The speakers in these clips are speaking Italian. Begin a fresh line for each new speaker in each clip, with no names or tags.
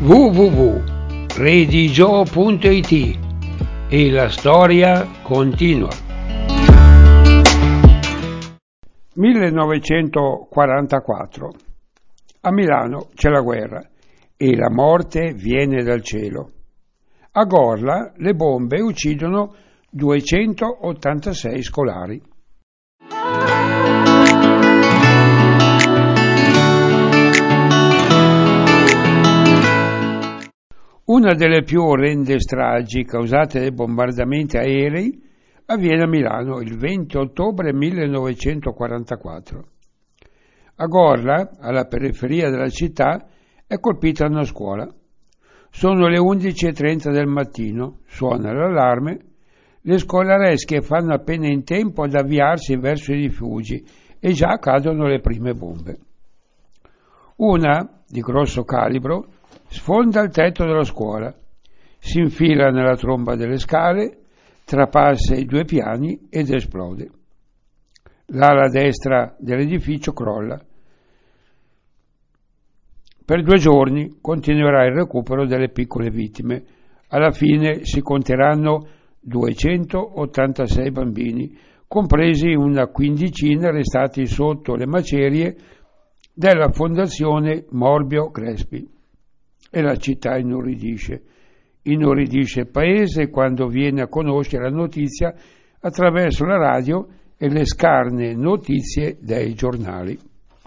www.redigio.it e la storia continua. 1944. A Milano c'è la guerra e la morte viene dal cielo. A Gorla le bombe uccidono 286 scolari. Una delle più orrende stragi causate dai bombardamenti aerei avviene a Milano il 20 ottobre 1944. A Gorla, alla periferia della città, è colpita una scuola. Sono le 11:30 del mattino, suona l'allarme, le scolaresche fanno appena in tempo ad avviarsi verso i rifugi e già cadono le prime bombe. Una, di grosso calibro, sfonda il tetto della scuola, si infila nella tromba delle scale, trapassa i 2 piani ed esplode. L'ala destra dell'edificio crolla. Per 2 giorni continuerà il recupero delle piccole vittime. Alla fine si conteranno 286 bambini, compresi una quindicina restati sotto le macerie della Fondazione Morbio Crespi. E la città inorridisce il paese quando viene a conoscere la notizia attraverso la radio e le scarne notizie dei giornali.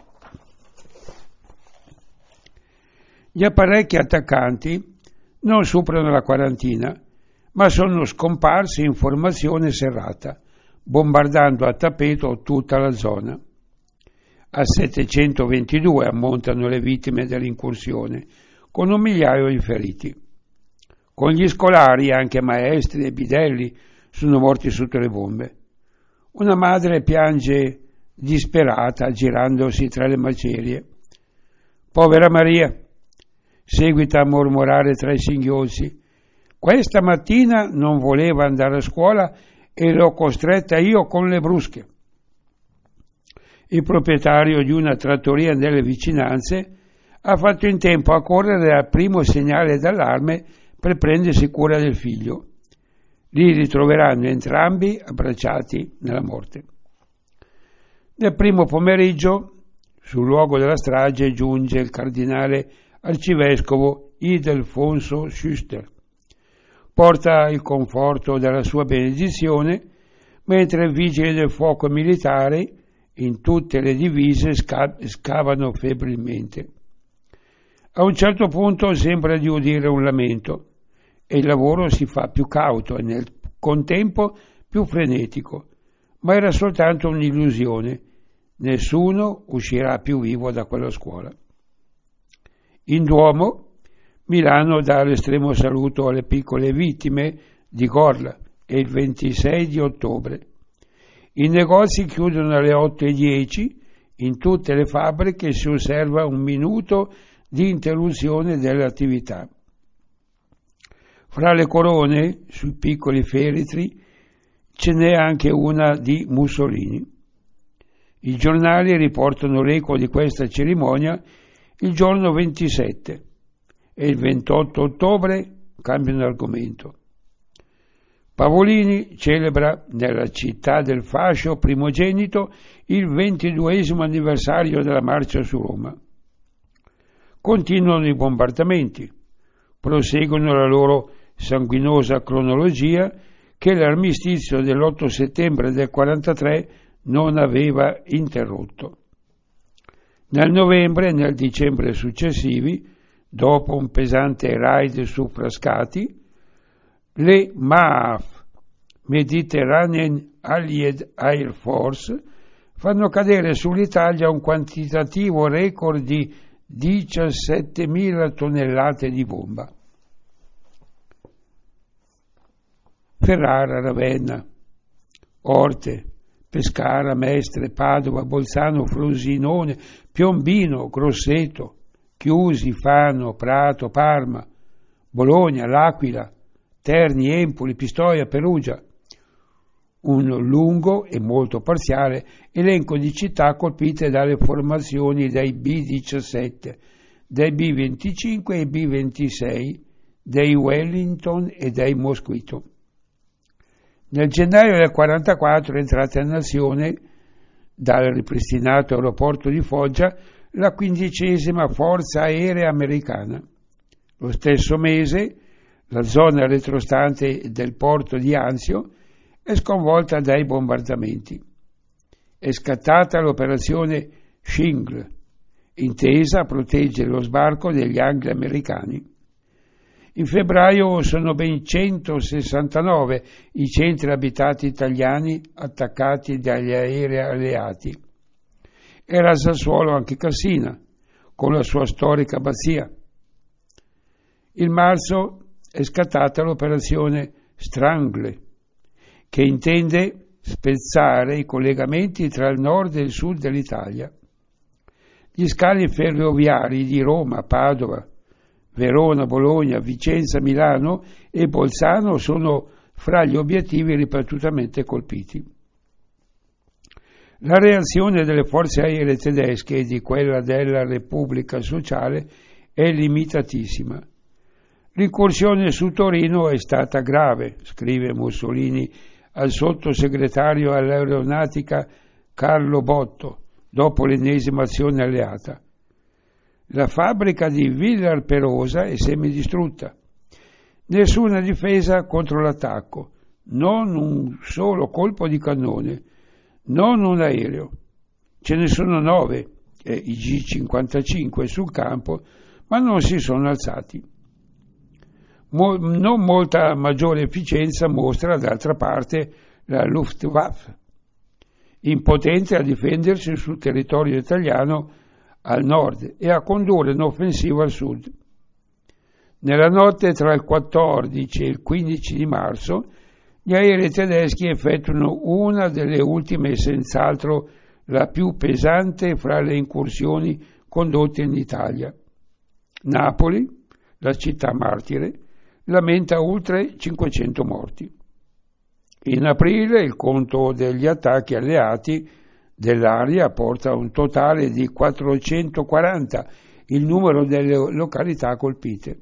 Gli apparecchi attaccanti non superano la quarantina, ma sono scomparsi in formazione serrata, bombardando a tappeto tutta la zona. A 722 ammontano le vittime dell'incursione, con 1 migliaio di feriti. Con gli scolari anche maestri e bidelli sono morti sotto le bombe. Una madre piange disperata girandosi tra le macerie. Povera Maria, seguita a mormorare tra i singhiozzi. Questa mattina non voleva andare a scuola e l'ho costretta io con le brusche. Il proprietario di una trattoria nelle vicinanze ha fatto in tempo a correre al primo segnale d'allarme per prendersi cura del figlio. Li ritroveranno entrambi abbracciati nella morte. Nel primo pomeriggio, sul luogo della strage, giunge il cardinale arcivescovo Ildefonso Schuster. Porta il conforto della sua benedizione, mentre i vigili del fuoco militari, in tutte le divise, scavano febbrilmente. A un certo punto sembra di udire un lamento e il lavoro si fa più cauto e nel contempo più frenetico, ma era soltanto un'illusione. Nessuno uscirà più vivo da quella scuola. In Duomo, Milano dà l'estremo saluto alle piccole vittime di Gorla e il 26 di ottobre. I negozi chiudono alle 8:10, in tutte le fabbriche si osserva 1 minuto di interruzione delle attività. Fra le corone, sui piccoli feretri, ce n'è anche una di Mussolini. I giornali riportano l'eco di questa cerimonia il giorno 27 e il 28 ottobre cambiano argomento. Pavolini celebra nella città del fascio primogenito il 22° anniversario della marcia su Roma. Continuano i bombardamenti, proseguono la loro sanguinosa cronologia che l'armistizio dell'8 settembre del 43 non aveva interrotto. Nel novembre e nel dicembre successivi, dopo un pesante raid su Frascati, le MAAF, Mediterranean Allied Air Force, fanno cadere sull'Italia un quantitativo record di 17.000 tonnellate di bomba. Ferrara, Ravenna, Orte, Pescara, Mestre, Padova, Bolzano, Frosinone, Piombino, Grosseto, Chiusi, Fano, Prato, Parma, Bologna, L'Aquila, Terni, Empoli, Pistoia, Perugia. Un lungo e molto parziale elenco di città colpite dalle formazioni dei B-17, dei B-25 e B-26, dei Wellington e dei Mosquito. Nel gennaio del 1944 è entrata in azione dal ripristinato aeroporto di Foggia la 15ª Forza Aerea Americana. Lo stesso mese la zona retrostante del porto di Anzio è sconvolta dai bombardamenti. È scattata l'operazione Shingle, intesa a proteggere lo sbarco degli anglo-americani. In febbraio sono ben 169 i centri abitati italiani attaccati dagli aerei alleati. Era a Sassuolo anche Cassina, con la sua storica abbazia. In marzo è scattata l'operazione Strangle, che intende spezzare i collegamenti tra il nord e il sud dell'Italia. Gli scali ferroviari di Roma, Padova, Verona, Bologna, Vicenza, Milano e Bolzano sono fra gli obiettivi ripetutamente colpiti. La reazione delle forze aeree tedesche e di quella della Repubblica Sociale è limitatissima. L'incursione su Torino è stata grave, scrive Mussolini al sottosegretario all'aeronautica Carlo Botto, dopo l'ennesima azione alleata. La fabbrica di Villar-Perosa è semidistrutta. Nessuna difesa contro l'attacco, non un solo colpo di cannone, non un aereo. Ce ne sono 9, i G-55 sul campo, ma non si sono alzati. Non molta maggiore efficienza mostra d'altra parte la Luftwaffe, impotente a difendersi sul territorio italiano al nord e a condurre un'offensiva al sud. Nella notte tra il 14 e il 15 di marzo gli aerei tedeschi effettuano una delle ultime e senz'altro la più pesante fra le incursioni condotte in Italia. Napoli, la città martire, lamenta oltre 500 morti. In aprile il conto degli attacchi alleati dell'aria porta a un totale di 440 il numero delle località colpite.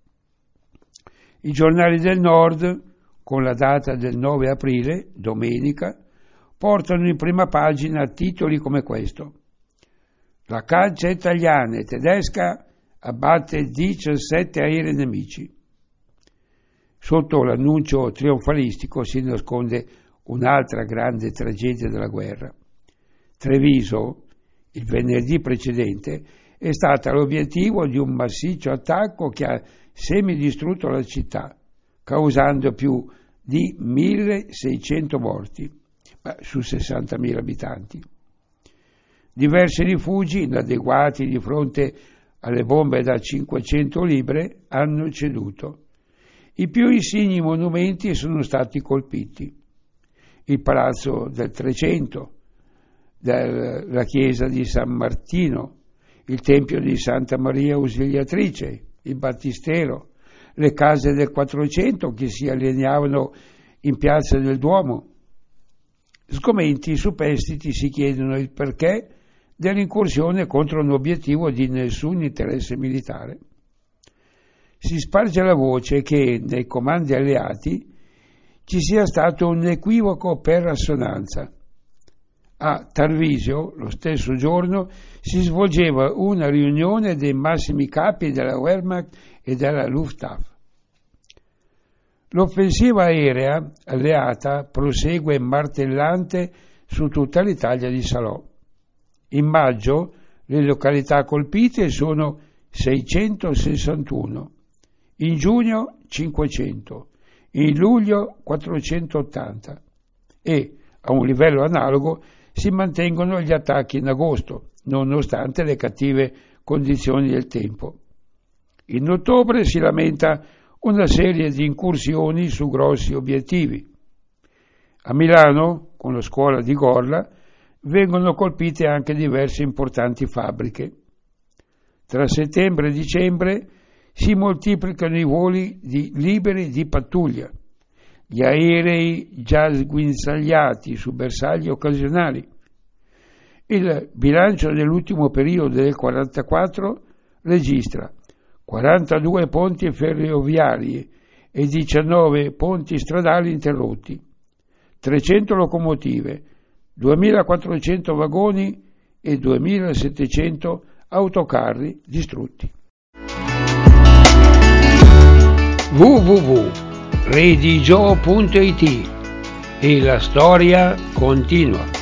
I giornali del Nord, con la data del 9 aprile, domenica, portano in prima pagina titoli come questo: la caccia italiana e tedesca abbatte 17 aerei nemici. Sotto l'annuncio trionfalistico si nasconde un'altra grande tragedia della guerra. Treviso, il venerdì precedente, è stata l'obiettivo di un massiccio attacco che ha semidistrutto la città, causando più di 1.600 morti su 60.000 abitanti. Diversi rifugi, inadeguati di fronte alle bombe da 500 libre, hanno ceduto. I più insigni monumenti sono stati colpiti. Il Palazzo del Trecento, la chiesa di San Martino, il Tempio di Santa Maria Ausiliatrice, il Battistero, le case del 400 che si allineavano in piazza del Duomo. Sgomenti, superstiti si chiedono il perché dell'incursione contro un obiettivo di nessun interesse militare. Si sparge la voce che nei comandi alleati ci sia stato un equivoco per assonanza. A Tarvisio, lo stesso giorno, si svolgeva una riunione dei massimi capi della Wehrmacht e della Luftwaffe. L'offensiva aerea alleata prosegue martellante su tutta l'Italia di Salò. In maggio le località colpite sono 661, in giugno 500, in luglio 480 e, a un livello analogo, si mantengono gli attacchi in agosto, nonostante le cattive condizioni del tempo. In ottobre si lamenta una serie di incursioni su grossi obiettivi. A Milano, con la scuola di Gorla, vengono colpite anche diverse importanti fabbriche. Tra settembre e dicembre si moltiplicano i voli liberi di pattuglia, gli aerei già sguinzagliati su bersagli occasionali. Il bilancio dell'ultimo periodo del 1944 registra 42 ponti ferroviari e 19 ponti stradali interrotti, 300 locomotive, 2.400 vagoni e 2.700 autocarri distrutti. www.redigio.it e la storia continua.